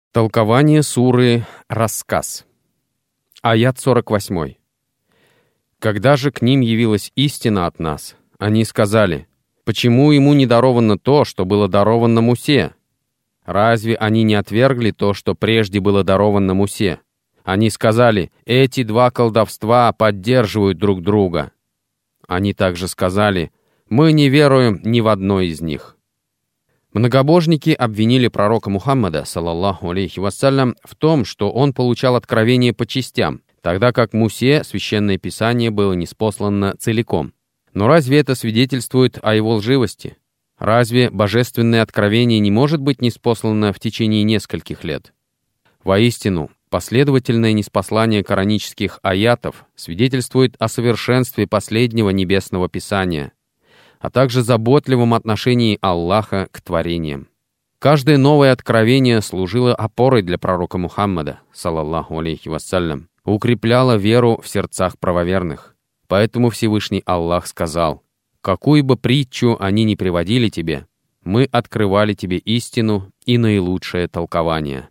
Толкование суры «Рассказ». Аят 48. «Когда же к ним явилась истина от нас, они сказали: почему ему не даровано то, что было даровано Мусе? Разве они не отвергли то, что прежде было даровано Мусе? Они сказали: эти два колдовства поддерживают друг друга. Они также сказали: мы не веруем ни в одно из них». Многобожники обвинили пророка Мухаммада, саллаллаху алейхи вассалям, в том, что он получал откровение по частям, тогда как Мусе священное писание было ниспослано целиком. Но разве это свидетельствует о его лживости? Разве божественное откровение не может быть ниспослано в течение нескольких лет? Воистину, последовательное ниспослание коранических аятов свидетельствует о совершенстве последнего небесного писания, а также заботливом отношении Аллаха к творениям. Каждое новое откровение служило опорой для пророка Мухаммада, саллаллаху алейхи вассалям, укрепляло веру в сердцах правоверных. Поэтому Всевышний Аллах сказал: «Какую бы притчу они ни приводили тебе, мы открывали тебе истину и наилучшее толкование».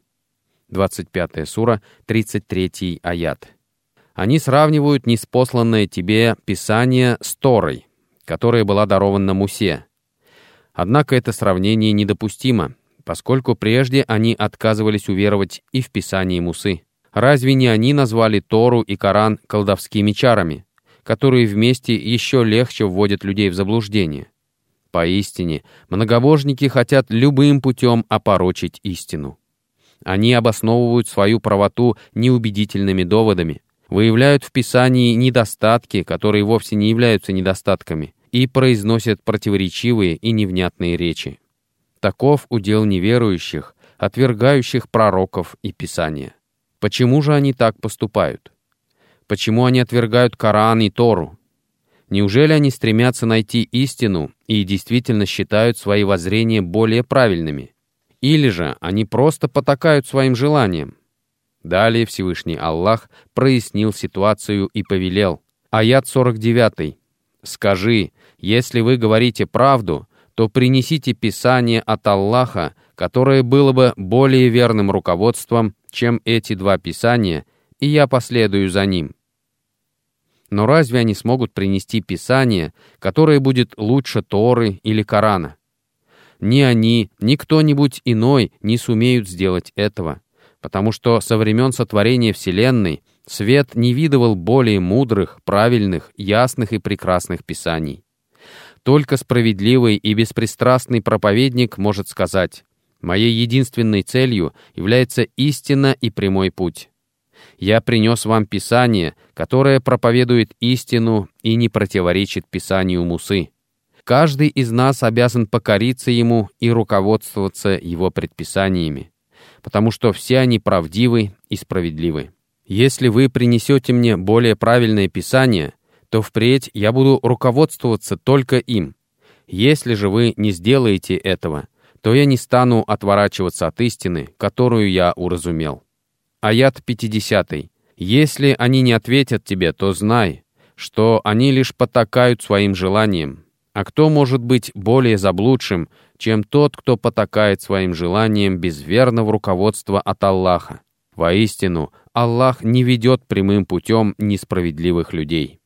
25 сура, 33 аят. Они сравнивают ниспосланное тебе Писание с Торой, которая была дарована Мусе. Однако это сравнение недопустимо, поскольку прежде они отказывались уверовать и в Писание Мусы. Разве не они назвали Тору и Коран колдовскими чарами, которые вместе еще легче вводят людей в заблуждение? Поистине, многобожники хотят любым путем опорочить истину. Они обосновывают свою правоту неубедительными доводами, выявляют в Писании недостатки, которые вовсе не являются недостатками, и произносят противоречивые и невнятные речи. Таков удел неверующих, отвергающих пророков и Писания. Почему же они так поступают? Почему они отвергают Коран и Тору? Неужели они стремятся найти истину и действительно считают свои воззрения более правильными? Или же они просто потакают своим желаниям? Далее Всевышний Аллах прояснил ситуацию и повелел. Аят 49. «Скажи, если вы говорите правду, то принесите Писание от Аллаха, которое было бы более верным руководством, чем эти два Писания, и я последую за ним». Но разве они смогут принести Писание, которое будет лучше Торы или Корана? Ни они, ни кто-нибудь иной не сумеют сделать этого, потому что со времен сотворения Вселенной свет не видывал более мудрых, правильных, ясных и прекрасных писаний. Только справедливый и беспристрастный проповедник может сказать: «Моей единственной целью является истина и прямой путь. Я принес вам Писание, которое проповедует истину и не противоречит Писанию Мусы. Каждый из нас обязан покориться ему и руководствоваться его предписаниями, потому что все они правдивы и справедливы. Если вы принесете мне более правильное Писание, то впредь я буду руководствоваться только им. Если же вы не сделаете этого, то я не стану отворачиваться от истины, которую я уразумел». Аят 50. «Если они не ответят тебе, то знай, что они лишь потакают своим желаниям. А кто может быть более заблудшим, чем тот, кто потакает своим желаниям без верного руководства от Аллаха? Воистину, Аллах не ведет прямым путем несправедливых людей».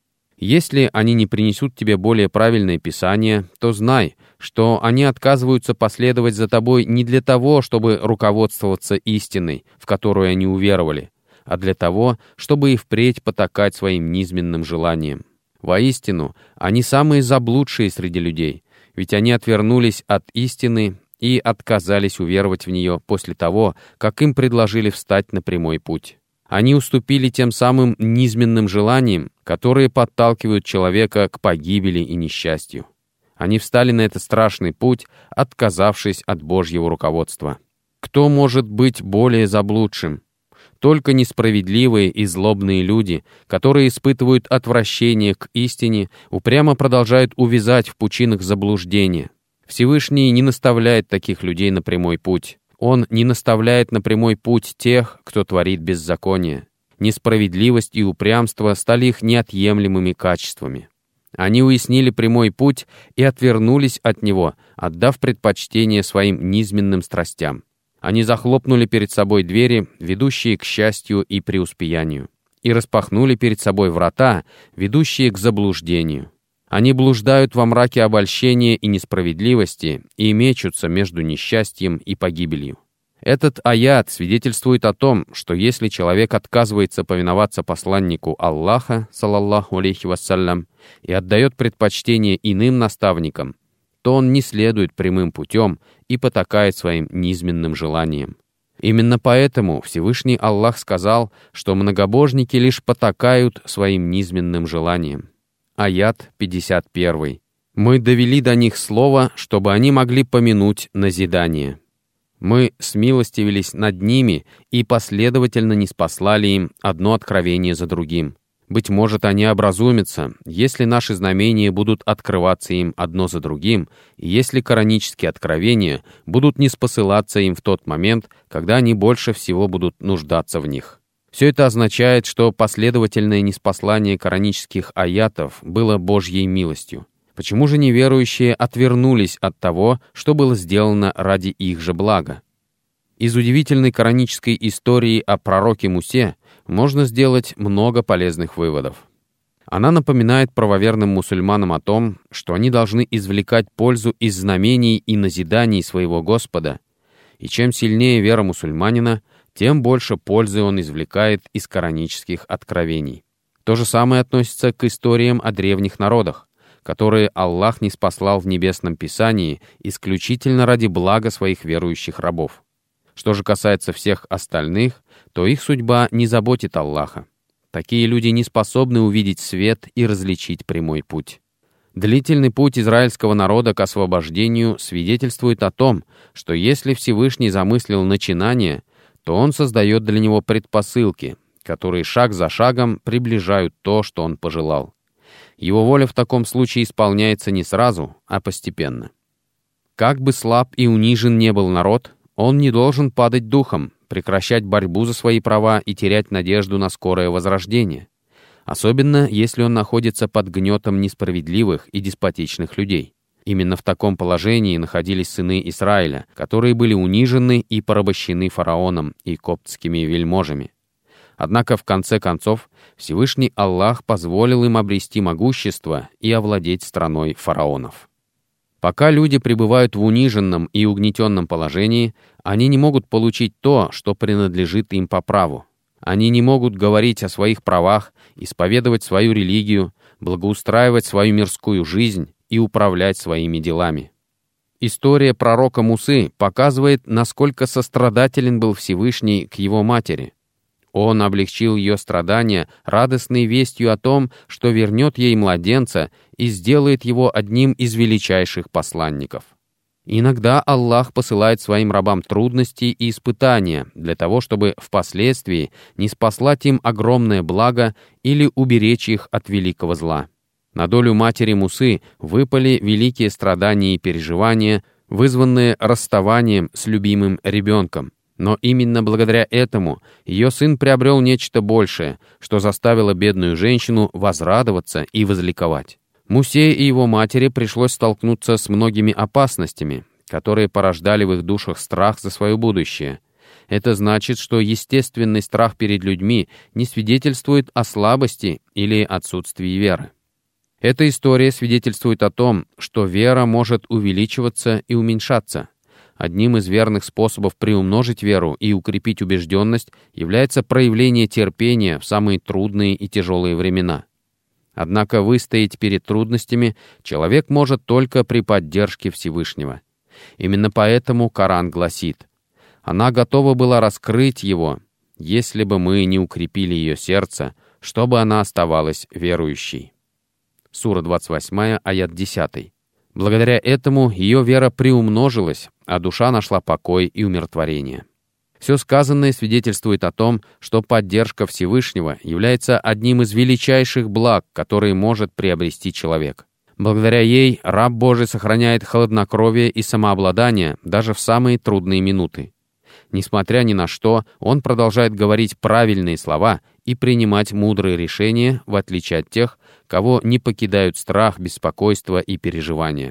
Если они не принесут тебе более правильное Писание, то знай, что они отказываются последовать за тобой не для того, чтобы руководствоваться истиной, в которую они уверовали, а для того, чтобы и впредь потакать своим низменным желаниям. Воистину, они самые заблудшие среди людей, ведь они отвернулись от истины и отказались уверовать в нее после того, как им предложили встать на прямой путь. Они уступили тем самым низменным желаниям, которые подталкивают человека к погибели и несчастью. Они встали на этот страшный путь, отказавшись от Божьего руководства. Кто может быть более заблудшим? Только несправедливые и злобные люди, которые испытывают отвращение к истине, упрямо продолжают увязать в пучинах заблуждения. Всевышний не наставляет таких людей на прямой путь. Он не наставляет на прямой путь тех, кто творит беззаконие. Несправедливость и упрямство стали их неотъемлемыми качествами. Они уяснили прямой путь и отвернулись от него, отдав предпочтение своим низменным страстям. Они захлопнули перед собой двери, ведущие к счастью и преуспеянию, и распахнули перед собой врата, ведущие к заблуждению. Они блуждают во мраке обольщения и несправедливости и мечутся между несчастьем и погибелью. Этот аят свидетельствует о том, что если человек отказывается повиноваться посланнику Аллаха, салаллаху алейхи вассалям, и отдает предпочтение иным наставникам, то он не следует прямым путем и потакает своим низменным желаниям. Именно поэтому Всевышний Аллах сказал, что многобожники лишь потакают своим низменным желаниям. Аят 51. «Мы довели до них слово, чтобы они могли помянуть назидание. Мы смилостивились над ними и последовательно ниспослали им одно откровение за другим. Быть может, они образумятся, если наши знамения будут открываться им одно за другим, и если коранические откровения будут ниспосылаться им в тот момент, когда они больше всего будут нуждаться в них». Все это означает, что последовательное ниспослание коранических аятов было Божьей милостью. Почему же неверующие отвернулись от того, что было сделано ради их же блага? Из удивительной коранической истории о пророке Мусе можно сделать много полезных выводов. Она напоминает правоверным мусульманам о том, что они должны извлекать пользу из знамений и назиданий своего Господа, и чем сильнее вера мусульманина, тем больше пользы он извлекает из коранических откровений. То же самое относится к историям о древних народах, которые Аллах ниспослал в Небесном Писании исключительно ради блага своих верующих рабов. Что же касается всех остальных, то их судьба не заботит Аллаха. Такие люди не способны увидеть свет и различить прямой путь. Длительный путь израильского народа к освобождению свидетельствует о том, что если Всевышний замыслил начинание, то Он создает для него предпосылки, которые шаг за шагом приближают то, что Он пожелал. Его воля в таком случае исполняется не сразу, а постепенно. Как бы слаб и унижен не был народ, он не должен падать духом, прекращать борьбу за свои права и терять надежду на скорое возрождение, особенно если он находится под гнетом несправедливых и деспотичных людей. Именно в таком положении находились сыны Израиля, которые были унижены и порабощены фараоном и коптскими вельможами. Однако в конце концов Всевышний Аллах позволил им обрести могущество и овладеть страной фараонов. Пока люди пребывают в униженном и угнетенном положении, они не могут получить то, что принадлежит им по праву. Они не могут говорить о своих правах, исповедовать свою религию, благоустраивать свою мирскую жизнь и управлять своими делами. История пророка Мусы показывает, насколько сострадателен был Всевышний к его матери. Он облегчил ее страдания радостной вестью о том, что вернет ей младенца и сделает его одним из величайших посланников. Иногда Аллах посылает своим рабам трудности и испытания для того, чтобы впоследствии ниспослать им огромное благо или уберечь их от великого зла. На долю матери Мусы выпали великие страдания и переживания, вызванные расставанием с любимым ребенком. Но именно благодаря этому ее сын приобрел нечто большее, что заставило бедную женщину возрадоваться и возликовать. Мусе и его матери пришлось столкнуться с многими опасностями, которые порождали в их душах страх за свое будущее. Это значит, что естественный страх перед людьми не свидетельствует о слабости или отсутствии веры. Эта история свидетельствует о том, что вера может увеличиваться и уменьшаться. Одним из верных способов приумножить веру и укрепить убежденность является проявление терпения в самые трудные и тяжелые времена. Однако выстоять перед трудностями человек может только при поддержке Всевышнего. Именно поэтому Коран гласит: «Она готова была раскрыть его, если бы мы не укрепили ее сердце, чтобы она оставалась верующей». Сура 28, аят 10. Благодаря этому ее вера приумножилась, а душа нашла покой и умиротворение. Все сказанное свидетельствует о том, что поддержка Всевышнего является одним из величайших благ, которые может приобрести человек. Благодаря ей раб Божий сохраняет хладнокровие и самообладание даже в самые трудные минуты. Несмотря ни на что, он продолжает говорить правильные слова и принимать мудрые решения, в отличие от тех, кого не покидают страх, беспокойство и переживания.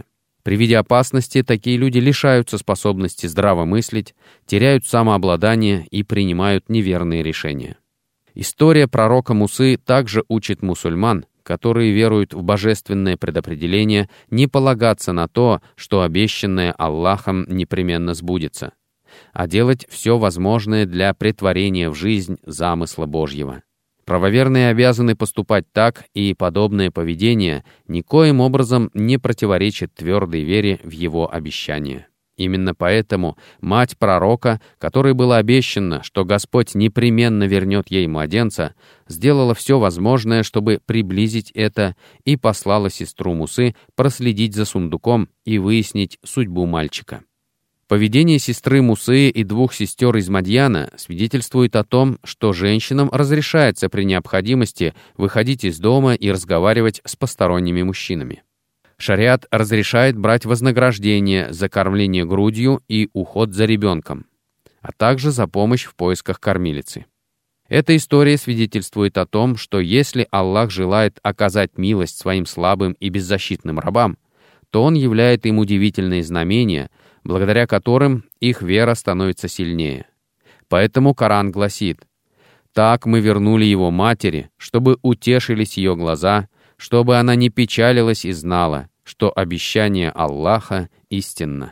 При виде опасности такие люди лишаются способности здраво мыслить, теряют самообладание и принимают неверные решения. История пророка Мусы также учит мусульман, которые веруют в божественное предопределение, не полагаться на то, что обещанное Аллахом непременно сбудется, а делать все возможное для претворения в жизнь замысла Божьего. Правоверные обязаны поступать так, и подобное поведение никоим образом не противоречит твердой вере в его обещание. Именно поэтому мать пророка, которой было обещано, что Господь непременно вернет ей младенца, сделала все возможное, чтобы приблизить это, и послала сестру Мусы проследить за сундуком и выяснить судьбу мальчика. Поведение сестры Мусы и двух сестер из Мадьяна свидетельствует о том, что женщинам разрешается при необходимости выходить из дома и разговаривать с посторонними мужчинами. Шариат разрешает брать вознаграждение за кормление грудью и уход за ребенком, а также за помощь в поисках кормилицы. Эта история свидетельствует о том, что если Аллах желает оказать милость своим слабым и беззащитным рабам, то Он являет им удивительные знамения, благодаря которым их вера становится сильнее. Поэтому Коран гласит: «Так мы вернули его матери, чтобы утешились ее глаза, чтобы она не печалилась и знала, что обещание Аллаха истинно».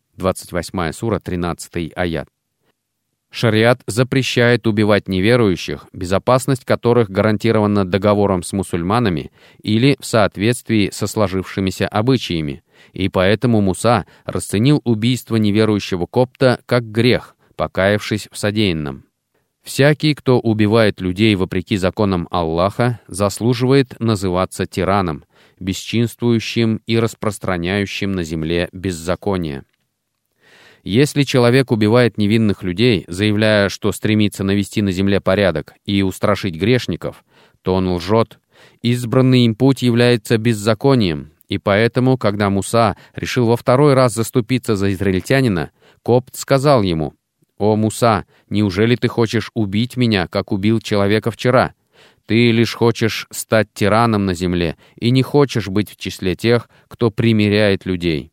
28 сура, 13 аят. Шариат запрещает убивать неверующих, безопасность которых гарантирована договором с мусульманами или в соответствии со сложившимися обычаями, и поэтому Муса расценил убийство неверующего копта как грех, покаявшись в содеянном. Всякий, кто убивает людей вопреки законам Аллаха, заслуживает называться тираном, бесчинствующим и распространяющим на земле беззаконие. Если человек убивает невинных людей, заявляя, что стремится навести на земле порядок и устрашить грешников, то он лжет. Избранный им путь является беззаконием, и поэтому, когда Муса решил во второй раз заступиться за израильтянина, копт сказал ему: «О, Муса, неужели ты хочешь убить меня, как убил человека вчера? Ты лишь хочешь стать тираном на земле и не хочешь быть в числе тех, кто примиряет людей».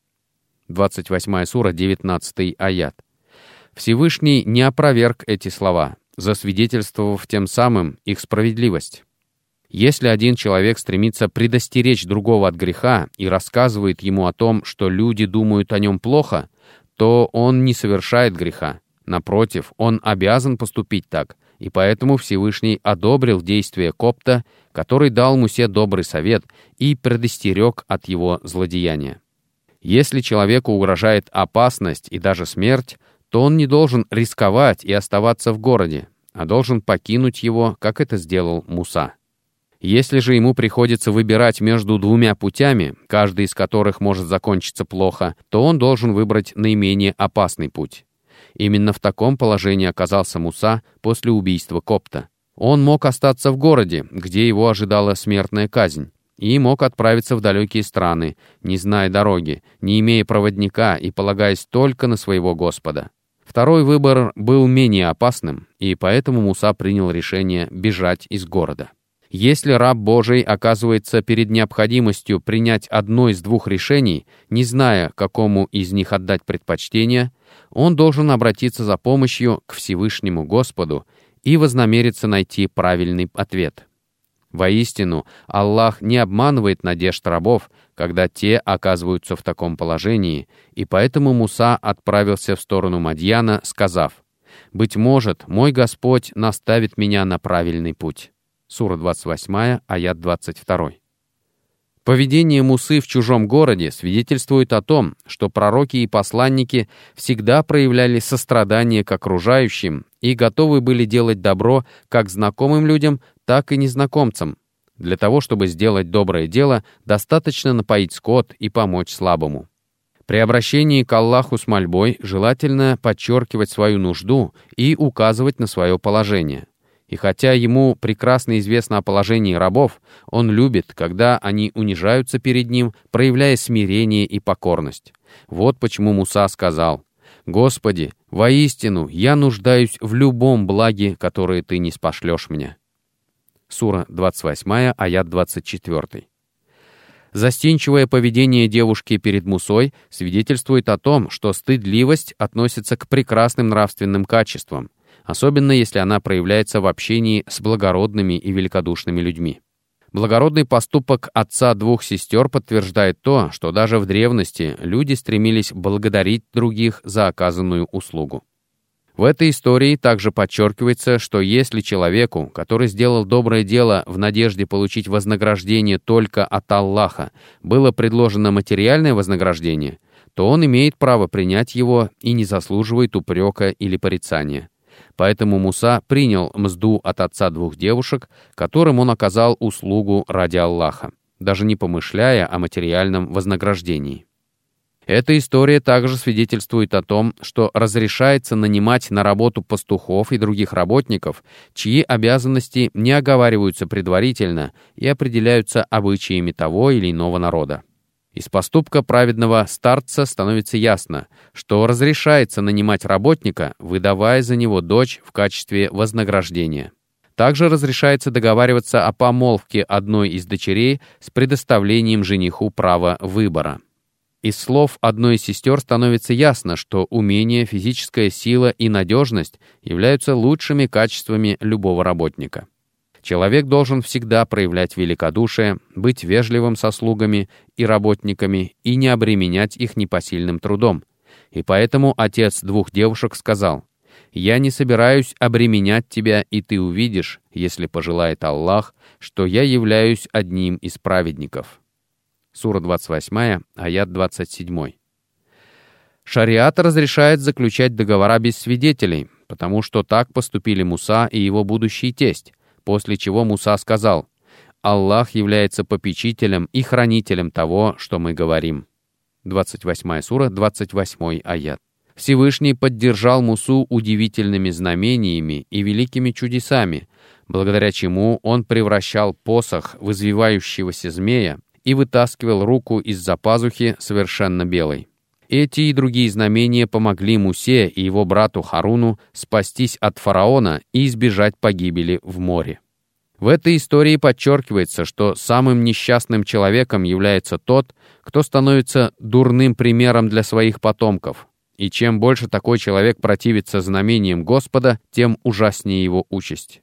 28 сура, 19 аят. Всевышний не опроверг эти слова, засвидетельствовав тем самым их справедливость. Если один человек стремится предостеречь другого от греха и рассказывает ему о том, что люди думают о нем плохо, то он не совершает греха. Напротив, он обязан поступить так, и поэтому Всевышний одобрил действия копта, который дал Мусе добрый совет и предостерег от его злодеяния. Если человеку угрожает опасность и даже смерть, то он не должен рисковать и оставаться в городе, а должен покинуть его, как это сделал Муса. Если же ему приходится выбирать между двумя путями, каждый из которых может закончиться плохо, то он должен выбрать наименее опасный путь. Именно в таком положении оказался Муса после убийства копта. Он мог остаться в городе, где его ожидала смертная казнь, и мог отправиться в далекие страны, не зная дороги, не имея проводника и полагаясь только на своего Господа. Второй выбор был менее опасным, и поэтому Муса принял решение бежать из города. Если раб Божий оказывается перед необходимостью принять одно из двух решений, не зная, какому из них отдать предпочтение, он должен обратиться за помощью к Всевышнему Господу и вознамериться найти правильный ответ. Воистину, Аллах не обманывает надежд рабов, когда те оказываются в таком положении, и поэтому Муса отправился в сторону Мадьяна, сказав: «Быть может, мой Господь наставит меня на правильный путь». Сура 28, аят 22. Поведение Мусы в чужом городе свидетельствует о том, что пророки и посланники всегда проявляли сострадание к окружающим и готовы были делать добро как знакомым людям, так и незнакомцам. Для того, чтобы сделать доброе дело, достаточно напоить скот и помочь слабому. При обращении к Аллаху с мольбой желательно подчеркивать свою нужду и указывать на свое положение. И хотя ему прекрасно известно о положении рабов, он любит, когда они унижаются перед ним, проявляя смирение и покорность. Вот почему Муса сказал: «Господи, воистину, я нуждаюсь в любом благе, которое Ты ниспошлешь мне». Сура 28, аят 24. Застенчивое поведение девушки перед Мусой свидетельствует о том, что стыдливость относится к прекрасным нравственным качествам, особенно если она проявляется в общении с благородными и великодушными людьми. Благородный поступок отца двух сестер подтверждает то, что даже в древности люди стремились благодарить других за оказанную услугу. В этой истории также подчеркивается, что если человеку, который сделал доброе дело в надежде получить вознаграждение только от Аллаха, было предложено материальное вознаграждение, то он имеет право принять его и не заслуживает упрека или порицания. Поэтому Муса принял мзду от отца двух девушек, которым он оказал услугу ради Аллаха, даже не помышляя о материальном вознаграждении. Эта история также свидетельствует о том, что разрешается нанимать на работу пастухов и других работников, чьи обязанности не оговариваются предварительно и определяются обычаями того или иного народа. Из поступка праведного старца становится ясно, что разрешается нанимать работника, выдавая за него дочь в качестве вознаграждения. Также разрешается договариваться о помолвке одной из дочерей с предоставлением жениху права выбора. Из слов одной из сестер становится ясно, что умение, физическая сила и надежность являются лучшими качествами любого работника. Человек должен всегда проявлять великодушие, быть вежливым со слугами и работниками и не обременять их непосильным трудом. И поэтому отец двух девушек сказал: «Я не собираюсь обременять тебя, и ты увидишь, если пожелает Аллах, что я являюсь одним из праведников». Сура 28, аят 27. Шариат разрешает заключать договора без свидетелей, потому что так поступили Муса и его будущий тесть, после чего Муса сказал: «Аллах является попечителем и хранителем того, что мы говорим». 28 сура, 28 аят. Всевышний поддержал Мусу удивительными знамениями и великими чудесами, благодаря чему он превращал посох в извивающегося змея и вытаскивал руку из-за пазухи совершенно белой. Эти и другие знамения помогли Мусе и его брату Харуну спастись от фараона и избежать погибели в море. В этой истории подчеркивается, что самым несчастным человеком является тот, кто становится дурным примером для своих потомков. И чем больше такой человек противится знамениям Господа, тем ужаснее его участь.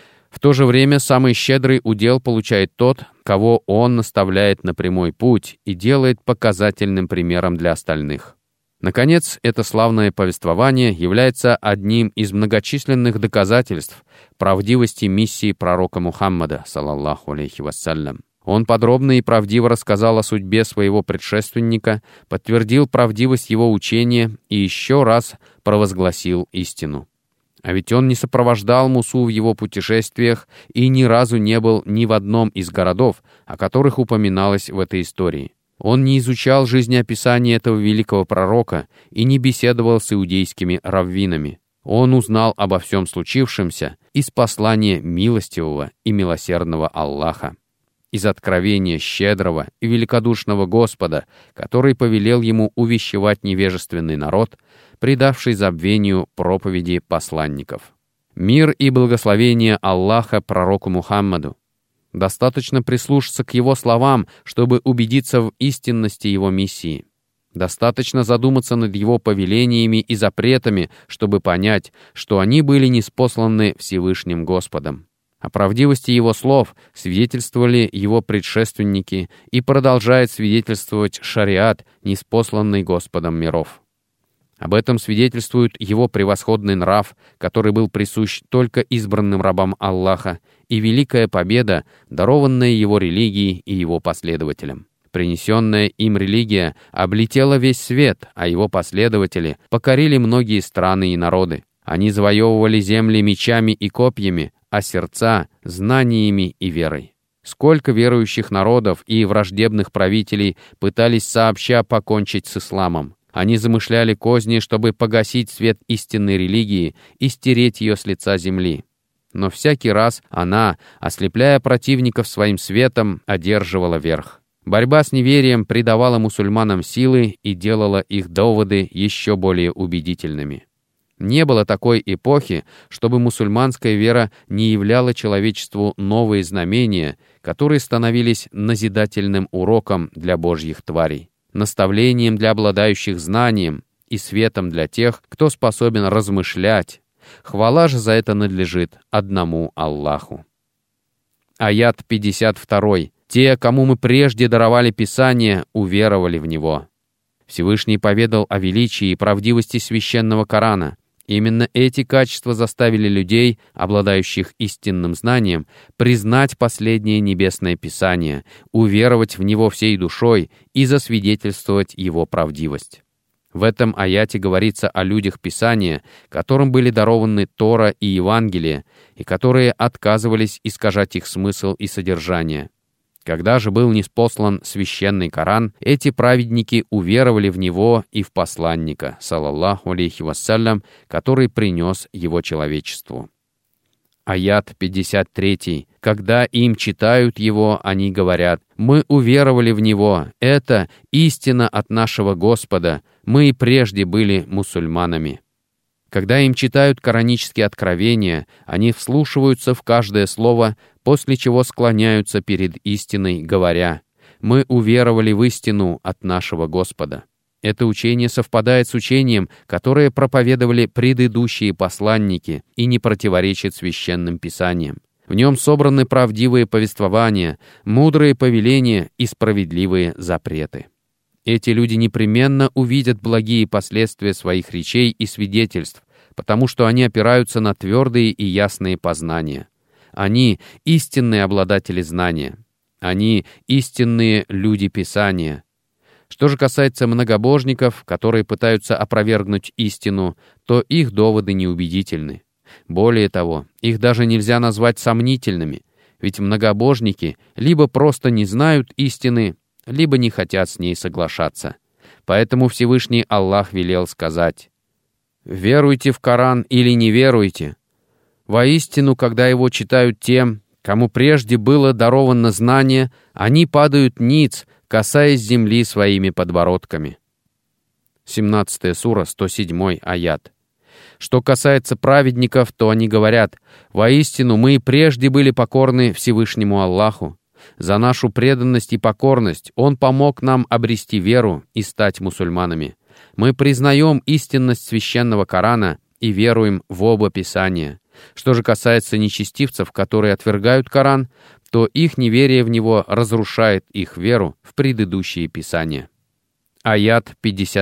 В то же время самый щедрый удел получает тот, кого он наставляет на прямой путь и делает показательным примером для остальных. Наконец, это славное повествование является одним из многочисленных доказательств правдивости миссии пророка Мухаммада, саллаллаху алейхи вассалям. Он подробно и правдиво рассказал о судьбе своего предшественника, подтвердил правдивость его учения и еще раз провозгласил истину. А ведь он не сопровождал Мусу в его путешествиях и ни разу не был ни в одном из городов, о которых упоминалось в этой истории. Он не изучал жизнеописание этого великого пророка и не беседовал с иудейскими раввинами. Он узнал обо всем случившемся из послания милостивого и милосердного Аллаха, из откровения щедрого и великодушного Господа, который повелел ему увещевать невежественный народ, предавший забвению проповеди посланников. Мир и благословение Аллаха пророку Мухаммаду. Достаточно прислушаться к его словам, чтобы убедиться в истинности его миссии. Достаточно задуматься над его повелениями и запретами, чтобы понять, что они были ниспосланы Всевышним Господом. О правдивости его слов свидетельствовали его предшественники и продолжает свидетельствовать шариат, ниспосланный Господом миров. Об этом свидетельствует его превосходный нрав, который был присущ только избранным рабам Аллаха, и великая победа, дарованная его религией и его последователям. Принесенная им религия облетела весь свет, а его последователи покорили многие страны и народы. Они завоевывали земли мечами и копьями, а сердца — знаниями и верой. Сколько верующих народов и враждебных правителей пытались сообща покончить с исламом. Они замышляли козни, чтобы погасить свет истинной религии и стереть ее с лица земли. Но всякий раз она, ослепляя противников своим светом, одерживала верх. Борьба с неверием придавала мусульманам силы и делала их доводы еще более убедительными. Не было такой эпохи, чтобы мусульманская вера не являла человечеству новые знамения, которые становились назидательным уроком для божьих тварей, наставлением для обладающих знанием и светом для тех, кто способен размышлять. Хвала же за это надлежит одному Аллаху. Аят 52. «Те, кому мы прежде даровали Писание, уверовали в него». Всевышний поведал о величии и правдивости священного Корана. Именно эти качества заставили людей, обладающих истинным знанием, признать последнее небесное Писание, уверовать в него всей душой и засвидетельствовать его правдивость. В этом аяте говорится о людях Писания, которым были дарованы Тора и Евангелие, и которые отказывались искажать их смысл и содержание. Когда же был ниспослан священный Коран, эти праведники уверовали в него и в посланника, саллаллаху алейхи вассалям, который принес его человечеству. Аят 53. Когда им читают его, они говорят: «Мы уверовали в него, это истина от нашего Господа, мы и прежде были мусульманами». Когда им читают коранические откровения, они вслушиваются в каждое слово, после чего склоняются перед истиной, говоря: «Мы уверовали в истину от нашего Господа». Это учение совпадает с учением, которое проповедовали предыдущие посланники, и не противоречит священным писаниям. В нем собраны правдивые повествования, мудрые повеления и справедливые запреты. Эти люди непременно увидят благие последствия своих речей и свидетельств, потому что они опираются на твердые и ясные познания. Они — истинные обладатели знания. Они — истинные люди Писания. Что же касается многобожников, которые пытаются опровергнуть истину, то их доводы неубедительны. Более того, их даже нельзя назвать сомнительными, ведь многобожники либо просто не знают истины, либо не хотят с ней соглашаться. Поэтому Всевышний Аллах велел сказать: «Веруйте в Коран или не веруйте. Воистину, когда его читают тем, кому прежде было даровано знание, они падают ниц, касаясь земли своими подбородками». 17 сура, 107 аят. Что касается праведников, то они говорят: «Воистину, мы и прежде были покорны Всевышнему Аллаху. За нашу преданность и покорность Он помог нам обрести веру и стать мусульманами. Мы признаем истинность священного Корана и веруем в оба Писания. Что же касается нечестивцев, которые отвергают Коран, то их неверие в него разрушает их веру в предыдущие Писания». Аят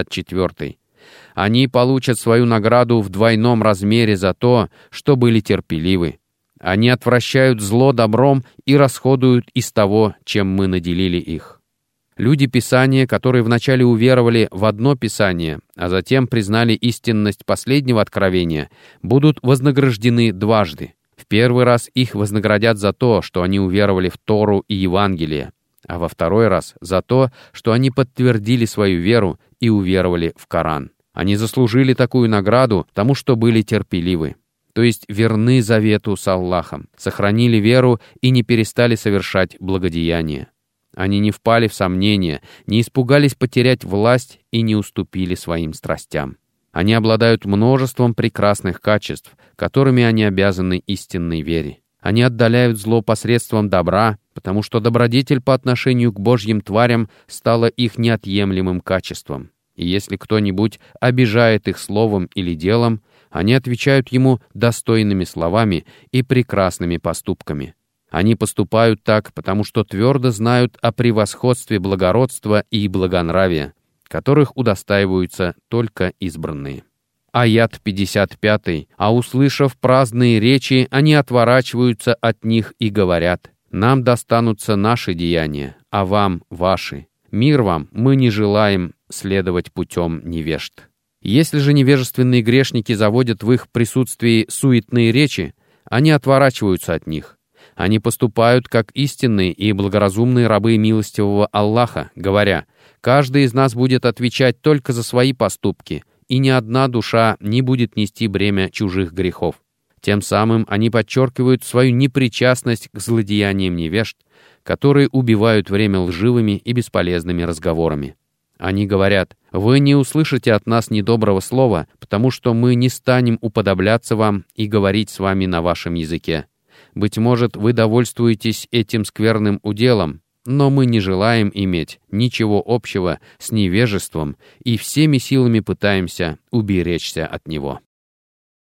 54. «Они получат свою награду в двойном размере за то, что были терпеливы. Они отвращают зло добром и расходуют из того, чем мы наделили их». Люди Писания, которые вначале уверовали в одно Писание, а затем признали истинность последнего откровения, будут вознаграждены дважды. В первый раз их вознаградят за то, что они уверовали в Тору и Евангелие, а во второй раз за то, что они подтвердили свою веру и уверовали в Коран. Они заслужили такую награду, потому что были терпеливы, то есть верны завету с Аллахом, сохранили веру и не перестали совершать благодеяния. Они не впали в сомнения, не испугались потерять власть и не уступили своим страстям. Они обладают множеством прекрасных качеств, которыми они обязаны истинной вере. Они отдаляют зло посредством добра, потому что добродетель по отношению к Божьим тварям стала их неотъемлемым качеством. И если кто-нибудь обижает их словом или делом, они отвечают ему достойными словами и прекрасными поступками. Они поступают так, потому что твердо знают о превосходстве благородства и благонравия, которых удостаиваются только избранные. Аят 55. «А услышав праздные речи, они отворачиваются от них и говорят: нам достанутся наши деяния, а вам ваши. Мир вам, мы не желаем следовать путем невежд». Если же невежественные грешники заводят в их присутствии суетные речи, они отворачиваются от них. Они поступают как истинные и благоразумные рабы милостивого Аллаха, говоря: «Каждый из нас будет отвечать только за свои поступки, и ни одна душа не будет нести бремя чужих грехов». Тем самым они подчеркивают свою непричастность к злодеяниям невежд, которые убивают время лживыми и бесполезными разговорами. Они говорят: Вы не услышите от нас недоброго слова, потому что мы не станем уподобляться вам и говорить с вами на вашем языке. Быть может, вы довольствуетесь этим скверным уделом, но мы не желаем иметь ничего общего с невежеством и всеми силами пытаемся уберечься от него».